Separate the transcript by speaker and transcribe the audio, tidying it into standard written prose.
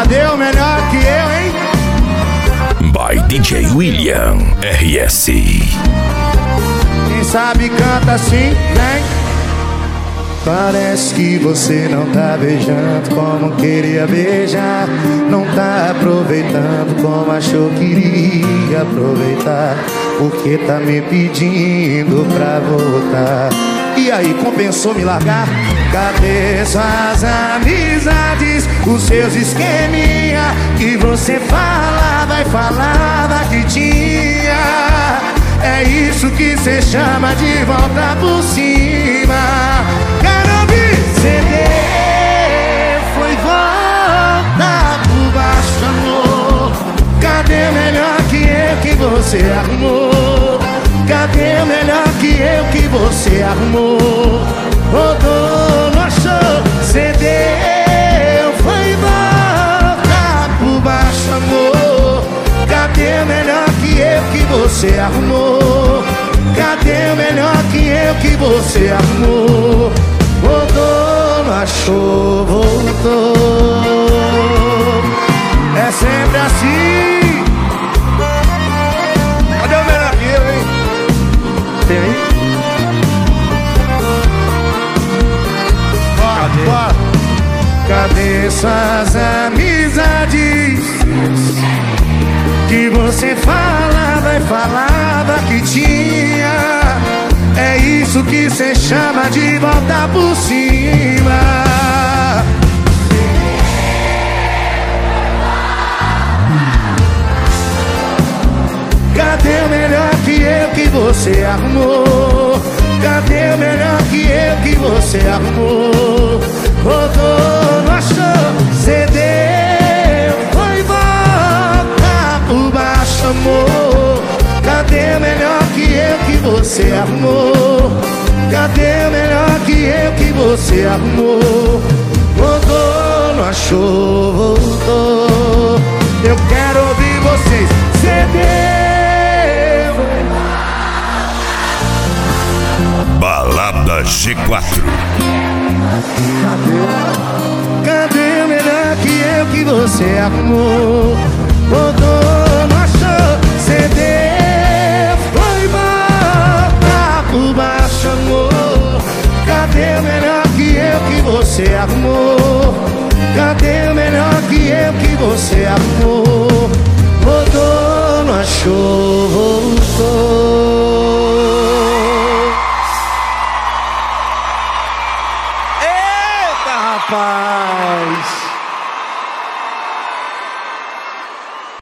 Speaker 1: Cadê o melhor que eu, hein?
Speaker 2: By DJ William RS.
Speaker 1: Quem sabe canta assim, vem. Parece que você não tá beijando como queria beijar. Não tá aproveitando como achou que iria aproveitar. Porque tá me pedindo pra voltar. E aí, compensou me largar? Cadê suas amizades? Os seus esqueminha que você falava e falava que tinha. É isso que cê chama de volta por cima. Quero ouvir CD. Foi volta por baixo, amor. Cadê o melhor que você arrumou? Cadê o melhor que você arrumou? Rodou, não achou, cedeu. Foi volta por baixo, amor. Cadê o melhor que você arrumou? Cadê o melhor que você arrumou? Rodou, não achou, voltou. É sempre assim. Cadê o melhor que eu, hein? Tem aí? Bora. Cadê suas amizades que você falava e falava que tinha? É isso que cê chama de volta por cima. Cadê o melhor que você arrumou? Cadê o melhor que você arrumou? Rodou, não achou, cedeu. Foi volta por baixo, amor. Cadê o melhor que você arrumou? Cadê o melhor que você arrumou? Rodou, não achou, voltou. Eu quero ouvir vocês. Cedeu.
Speaker 2: Balada G4.
Speaker 1: Cadê o melhor que você arrumou? Rodou, não achou, cedeu. Foi volta por baixo, amor. Cadê o melhor que você arrumou? Cadê o melhor que você arrumou? Rodou, não achou, voltou. Eita, rapaz!